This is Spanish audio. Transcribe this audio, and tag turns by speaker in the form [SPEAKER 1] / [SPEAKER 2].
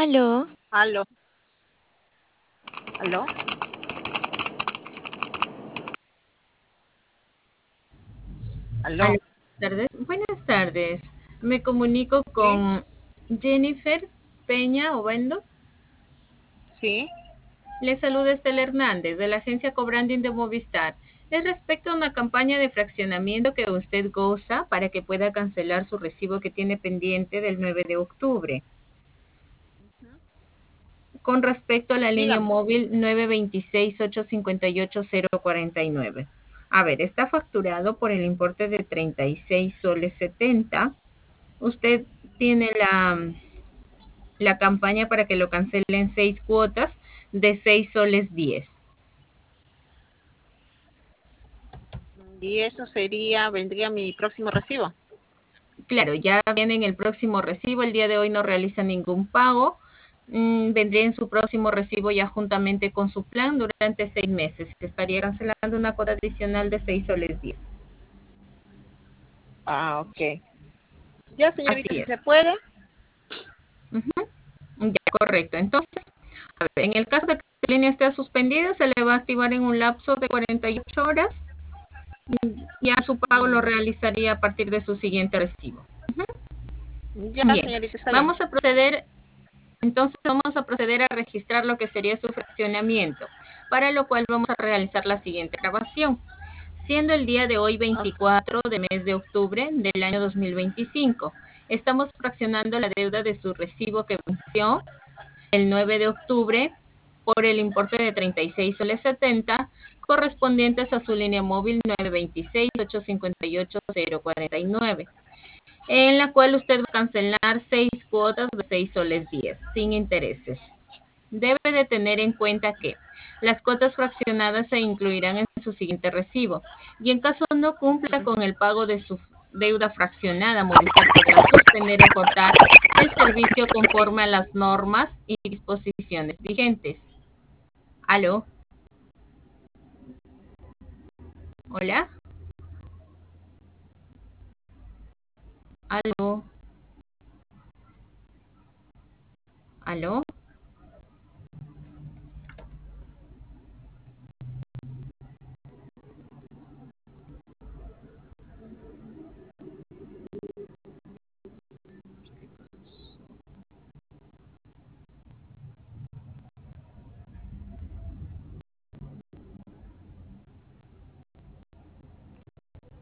[SPEAKER 1] Aló,
[SPEAKER 2] Aló, aló,
[SPEAKER 3] Aló,
[SPEAKER 2] aló.
[SPEAKER 3] buenas tardes. Buenas tardes. Me comunico
[SPEAKER 2] Sí,
[SPEAKER 3] con Jennifer Peña Obando.
[SPEAKER 2] sí.
[SPEAKER 3] Le saluda Estela Hernández de la agencia Cobranding de Movistar. Es respecto a una campaña de fraccionamiento que usted goza para que pueda cancelar su recibo que tiene pendiente del 9 de octubre.
[SPEAKER 2] Ujú.
[SPEAKER 3] Con respecto a la línea
[SPEAKER 2] Dígame.
[SPEAKER 3] móvil 926-858-049. A ver, está facturado por el importe de 36 soles 70. Usted tiene la campaña para que lo cancele en 6 cuotas de 6 soles 10.
[SPEAKER 2] Y eso sería, vendría mi próximo recibo.
[SPEAKER 3] Claro, ya viene en el próximo recibo. El día de hoy no realiza ningún pago. Vendría en su próximo recibo ya juntamente con su plan durante 6 meses. Estaría cancelando una cuota adicional de 6 soles 10.
[SPEAKER 2] Ah, ok. Ya, señorita,
[SPEAKER 3] Así
[SPEAKER 2] si se
[SPEAKER 3] es.
[SPEAKER 2] puede.
[SPEAKER 3] Ujú. Ya, correcto. Entonces, a ver, en el caso de que la línea esté suspendida, se le va a activar en un lapso de 48 horas. Ya su pago lo
[SPEAKER 2] Mm,
[SPEAKER 3] realizaría a partir de su siguiente recibo.
[SPEAKER 2] Ya,
[SPEAKER 3] Bien,
[SPEAKER 2] señorita, está bien.
[SPEAKER 3] vamos a proceder, entonces vamos a proceder a registrar lo que sería su fraccionamiento, para lo cual vamos a realizar la siguiente grabación. Siendo el día de hoy
[SPEAKER 2] Ah,
[SPEAKER 3] 24 de mes de octubre del año 2025, estamos fraccionando la deuda de su recibo que venció el 9 de octubre por el importe de 36 soles 70 correspondientes a su línea móvil 926-858-049, en la cual usted va a cancelar 6 cuotas de 6 soles 10 sin intereses. Debe de tener en cuenta que las cuotas fraccionadas se incluirán en su siguiente recibo y en caso no cumpla con el pago de su deuda fraccionada, Movistar podrá suspender o cortar el servicio conforme a las normas y disposiciones vigentes. ¿Aló? ¿Hola? ¿Aló? ¿Aló?